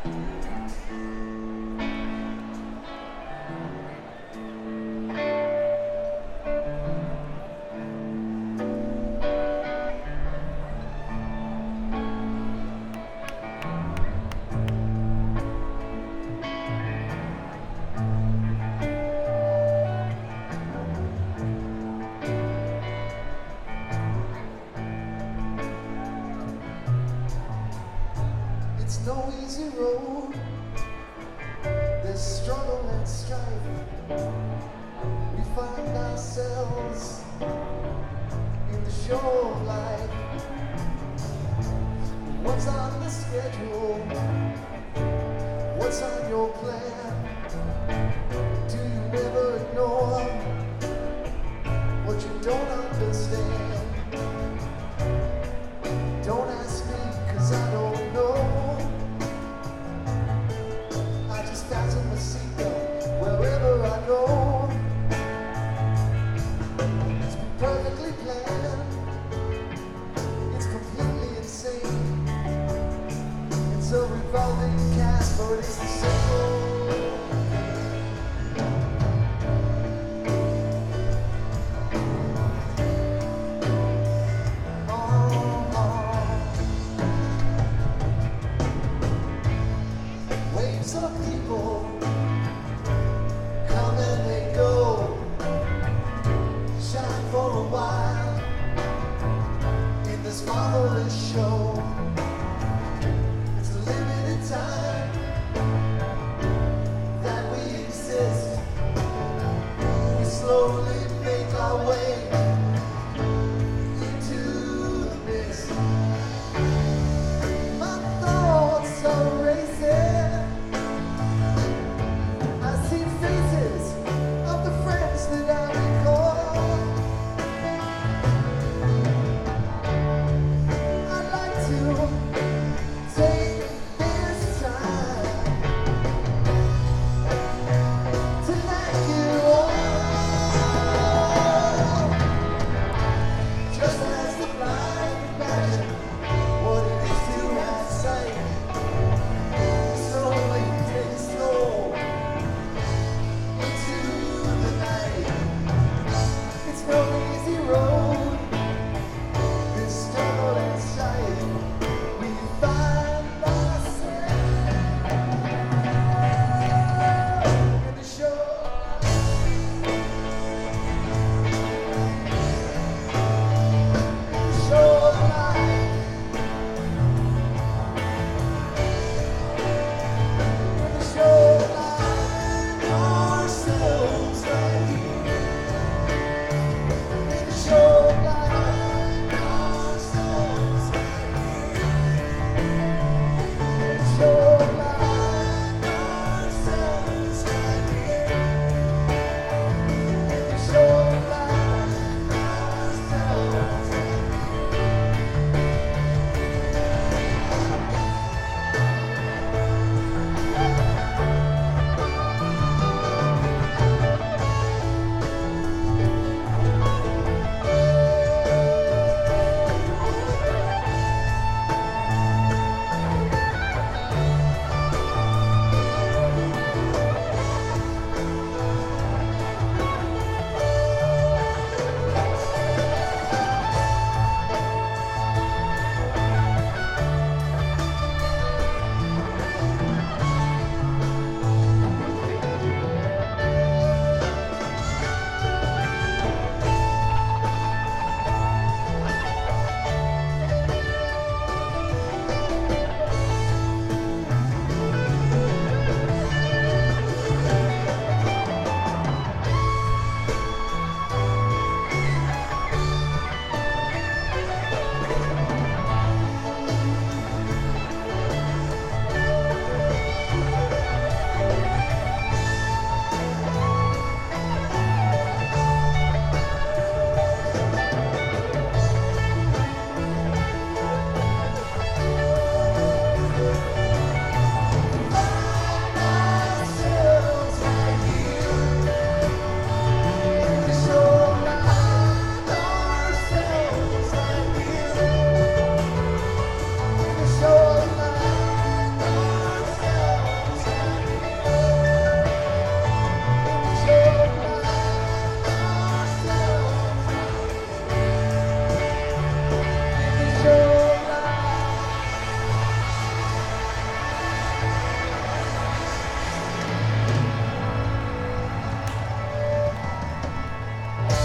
It's no easy road. There's struggle and strife. We find ourselves in the show of life. What's on the schedule? What's on your plan? Do you never ignore what you don't understand? Don't ask me, 'cause I don't know. I just fasten my seatbelt wherever I go. It's been perfectly planned. It's completely insane. It's a revolving cast, but it's the same old